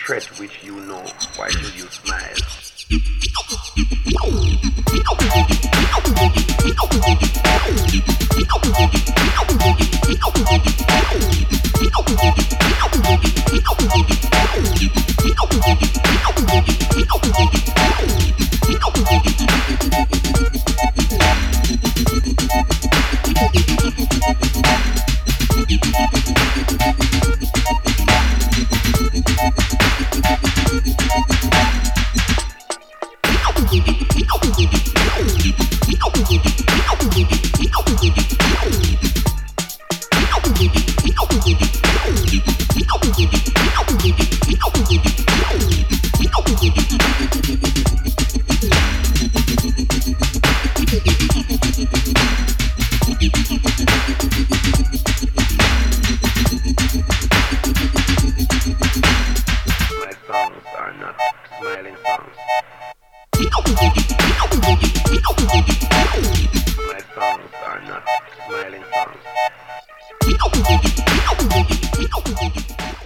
threat which you know, why should you smile? My songs are not smiling songs.